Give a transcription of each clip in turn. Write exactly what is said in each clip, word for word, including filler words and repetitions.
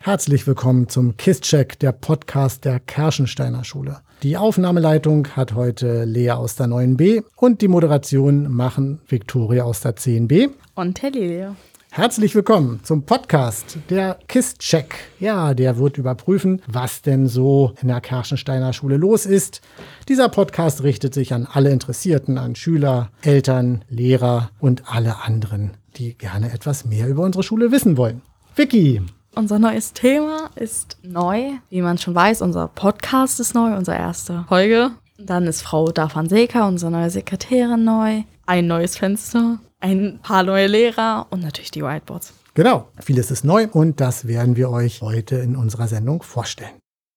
Herzlich willkommen zum KISS-Check, der Podcast der Kerschensteiner Schule. Die Aufnahmeleitung hat heute Lea aus der neun B und die Moderation machen Viktoria aus der zehn B. Und Helene. Herzlich willkommen zum Podcast der KISS-Check. Ja, der wird überprüfen, was denn so in der Kerschensteiner Schule los ist. Dieser Podcast richtet sich an alle Interessierten, an Schüler, Eltern, Lehrer und alle anderen, die gerne etwas mehr über unsere Schule wissen wollen. Vicky. Unser neues Thema ist neu. Wie man schon weiß, unser Podcast ist neu, unsere erste Folge. Dann ist Frau Dafanseka, unsere neue Sekretärin, neu. Ein neues Fenster, ein paar neue Lehrer und natürlich die Whiteboards. Genau, vieles ist neu und das werden wir euch heute in unserer Sendung vorstellen.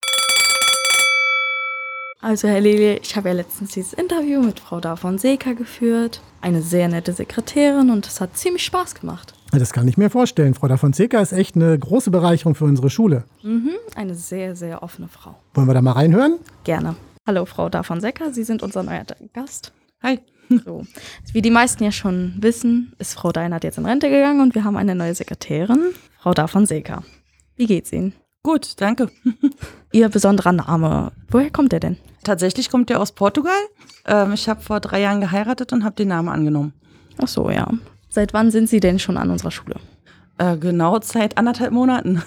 Also Herr Lele, ich habe ja letztens dieses Interview mit Frau Dafanseka geführt. Eine sehr nette Sekretärin und es hat ziemlich Spaß gemacht. Das kann ich mir vorstellen. Frau Dafanseka ist echt eine große Bereicherung für unsere Schule. Mhm, eine sehr, sehr offene Frau. Wollen wir da mal reinhören? Gerne. Hallo Frau Dafanseka, Sie sind unser neuer Gast. Hi. So. Wie die meisten ja schon wissen, ist Frau Deinert jetzt in Rente gegangen und wir haben eine neue Sekretärin, Frau Dafanseka. Wie geht's Ihnen? Gut, danke. Ihr besonderer Name, woher kommt der denn? Tatsächlich kommt der aus Portugal. Ähm, ich habe vor drei Jahren geheiratet und habe den Namen angenommen. Ach so, ja. Seit wann sind Sie denn schon an unserer Schule? Äh, genau seit anderthalb Monaten.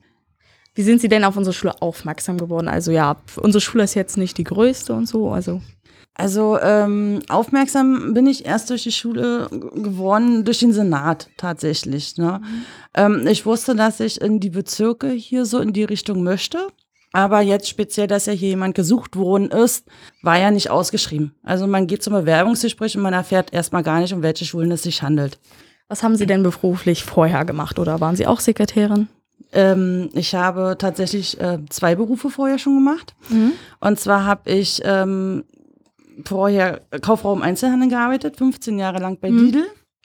Wie sind Sie denn auf unsere Schule aufmerksam geworden? Also ja, unsere Schule ist jetzt nicht die größte und so, also... Also ähm, aufmerksam bin ich erst durch die Schule geworden, durch den Senat tatsächlich. Ne? Mhm. Ähm, ich wusste, dass ich in die Bezirke hier so in die Richtung möchte. Aber jetzt speziell, dass ja hier jemand gesucht worden ist, war ja nicht ausgeschrieben. Also man geht zum Bewerbungsgespräch und man erfährt erstmal gar nicht, um welche Schulen es sich handelt. Was haben Sie denn beruflich vorher gemacht oder waren Sie auch Sekretärin? Ähm, ich habe tatsächlich äh, zwei Berufe vorher schon gemacht. Mhm. Und zwar habe ich ähm, vorher Kauffrau im Einzelhandel gearbeitet, fünfzehn Jahre lang bei mhm. Lidl.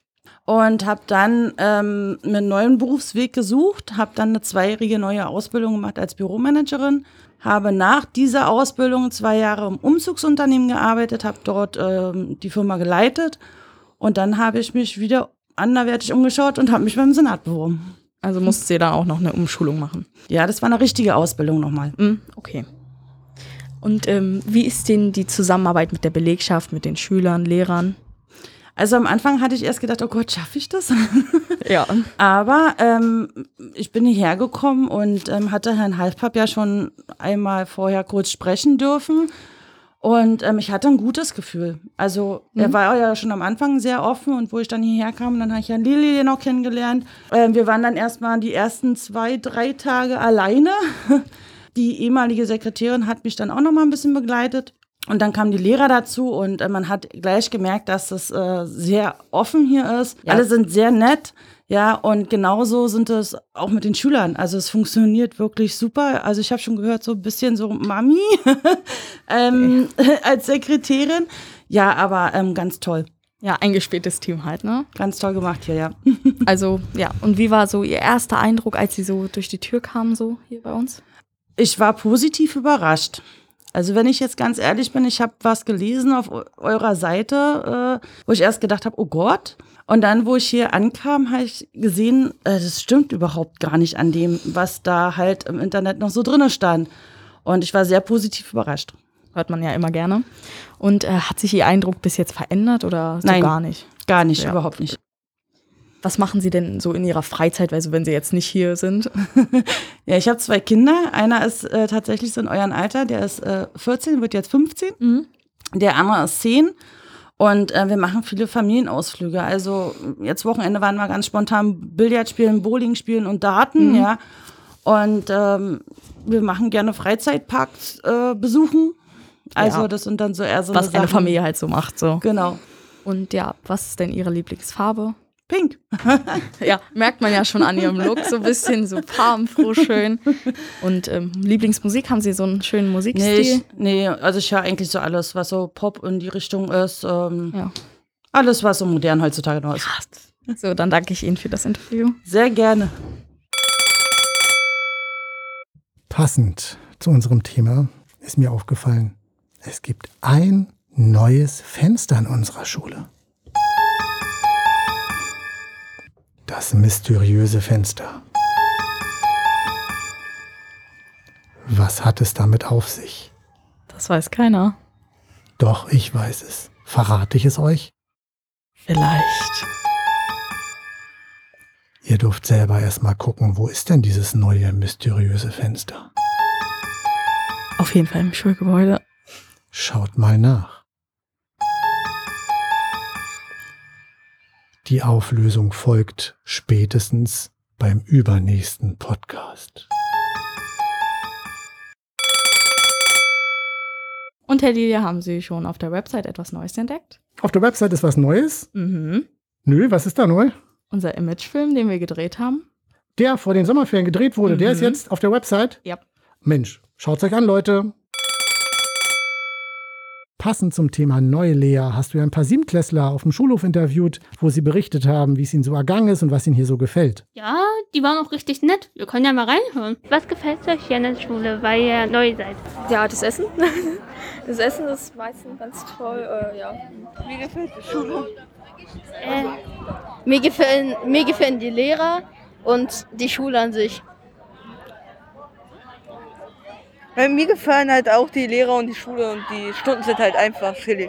Und habe dann ähm, einen neuen Berufsweg gesucht, habe dann eine zweijährige neue Ausbildung gemacht als Büromanagerin, habe nach dieser Ausbildung zwei Jahre im Umzugsunternehmen gearbeitet, habe dort ähm, die Firma geleitet und dann habe ich mich wieder anderweitig umgeschaut und habe mich beim Senat beworben. Also musste sie dann auch noch eine Umschulung machen? Ja, das war eine richtige Ausbildung nochmal. Mhm, okay. Und ähm, wie ist denn die Zusammenarbeit mit der Belegschaft, mit den Schülern, Lehrern? Also am Anfang hatte ich erst gedacht, oh Gott, schaffe ich das? Ja. Aber ähm, ich bin hierher gekommen und ähm, hatte Herrn Halfpapp ja schon einmal vorher kurz sprechen dürfen. Und ähm, ich hatte ein gutes Gefühl. Also mhm. er war ja schon am Anfang sehr offen und wo ich dann hierher kam, dann habe ich Herrn Lili noch kennengelernt. Ähm, wir waren dann erstmal die ersten zwei, drei Tage alleine. Die ehemalige Sekretärin hat mich dann auch noch mal ein bisschen begleitet. Und dann kamen die Lehrer dazu und äh, man hat gleich gemerkt, dass es äh, sehr offen hier ist. Ja. Alle sind sehr nett, ja, und genauso sind es auch mit den Schülern. Also es funktioniert wirklich super. Also ich habe schon gehört, so ein bisschen so Mami ähm, ja. als Sekretärin. Ja, aber ähm, ganz toll. Ja, eingespieltes Team halt, ne? Ganz toll gemacht hier, ja. Also, ja, und wie war so Ihr erster Eindruck, als Sie so durch die Tür kamen, so hier bei uns? Ich war positiv überrascht. Also wenn ich jetzt ganz ehrlich bin, ich habe was gelesen auf eurer Seite, äh, wo ich erst gedacht habe, oh Gott. Und dann, wo ich hier ankam, habe ich gesehen, äh, das stimmt überhaupt gar nicht an dem, was da halt im Internet noch so drin stand. Und ich war sehr positiv überrascht. Hört man ja immer gerne. Und äh, hat sich Ihr Eindruck bis jetzt verändert oder so? Nein, gar nicht? Gar nicht, ja. Überhaupt nicht. Was machen Sie denn so in Ihrer Freizeit, also wenn Sie jetzt nicht hier sind? Ja, ich habe zwei Kinder. Einer ist äh, tatsächlich so in eurem Alter, der ist äh, vierzehn, wird jetzt fünfzehn. Mhm. Der andere ist zehn. Und äh, wir machen viele Familienausflüge. Also jetzt Wochenende waren wir ganz spontan Billard spielen, Bowling spielen und Daten, mhm. ja. Und ähm, wir machen gerne Freizeitparks äh, besuchen. Also ja. Das sind dann so eher so was eine eine Familie halt so macht, so. Genau. Und ja, was ist denn Ihre Lieblingsfarbe? Pink. Ja, merkt man ja schon an Ihrem Look, so ein bisschen so farbenfroh, schön. Und ähm, Lieblingsmusik, haben Sie so einen schönen Musikstil? Nee, ich, nee also ich höre eigentlich so alles, was so Pop in die Richtung ist. Ähm, ja. Alles, was so modern heutzutage noch ist. Ja. So, dann danke ich Ihnen für das Interview. Sehr gerne. Passend zu unserem Thema ist mir aufgefallen, es gibt ein neues Fenster in unserer Schule. Das mysteriöse Fenster. Was hat es damit auf sich? Das weiß keiner. Doch, ich weiß es. Verrate ich es euch? Vielleicht. Ihr dürft selber erstmal gucken, wo ist denn dieses neue, mysteriöse Fenster? Auf jeden Fall im Schulgebäude. Schaut mal nach. Die Auflösung folgt spätestens beim übernächsten Podcast. Und Herr Lilia, haben Sie schon auf der Website etwas Neues entdeckt? Auf der Website ist was Neues? Mhm. Nö, was ist da neu? Unser Imagefilm, den wir gedreht haben. Der vor den Sommerferien gedreht wurde, Mhm. der ist jetzt auf der Website? Ja. Mensch, schaut's euch an, Leute. Passend zum Thema Neulea hast du ja ein paar Siebenklässler auf dem Schulhof interviewt, wo sie berichtet haben, wie es ihnen so ergangen ist und was ihnen hier so gefällt. Ja, die waren auch richtig nett. Wir können ja mal reinhören. Was gefällt euch hier in der Schule, weil ihr neu seid? Ja, das Essen. Das Essen ist meistens ganz toll. Äh, ja. Mir gefällt die Schule. Äh, Mir gefallen, mir gefallen die Lehrer und die Schule an sich. Ja, mir gefallen halt auch die Lehrer und die Schule und die Stunden sind halt einfach chillig.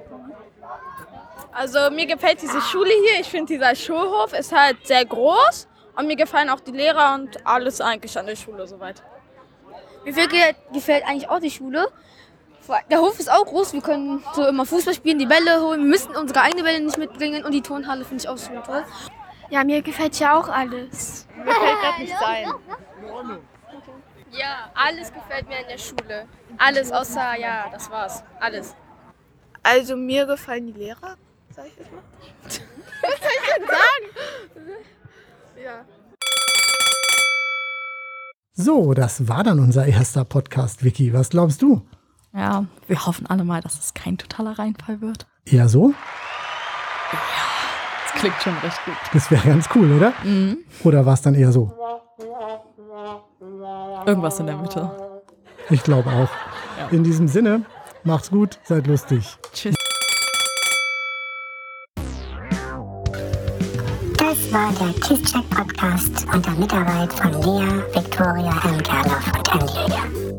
Also mir gefällt diese Schule hier. Ich finde, dieser Schulhof ist halt sehr groß. Und mir gefallen auch die Lehrer und alles eigentlich an der Schule soweit. Mir gefällt eigentlich auch die Schule. Der Hof ist auch groß. Wir können so immer Fußball spielen, die Bälle holen. Wir müssen unsere eigenen Bälle nicht mitbringen. Und die Turnhalle finde ich auch super toll. Ja, mir gefällt ja auch alles. Mir fällt gerade nicht ein. Ja, alles gefällt mir in der Schule. Alles außer, ja, das war's. Alles. Also mir gefallen die Lehrer, sag ich jetzt mal. Was soll ich denn sagen? Ja. So, das war dann unser erster Podcast, Vicky. Was glaubst du? Ja, wir hoffen alle mal, dass es kein totaler Reinfall wird. Eher so? Das klingt schon recht gut. Das wäre ganz cool, oder? Mhm. Oder war es dann eher so? Irgendwas in der Mitte. Ich glaube auch. Ja. In diesem Sinne, macht's gut, seid lustig. Tschüss. Das war der KissCheck Podcast unter Mitarbeit von Lea, Viktoria, Herrn Gerloff und Herrn Julia.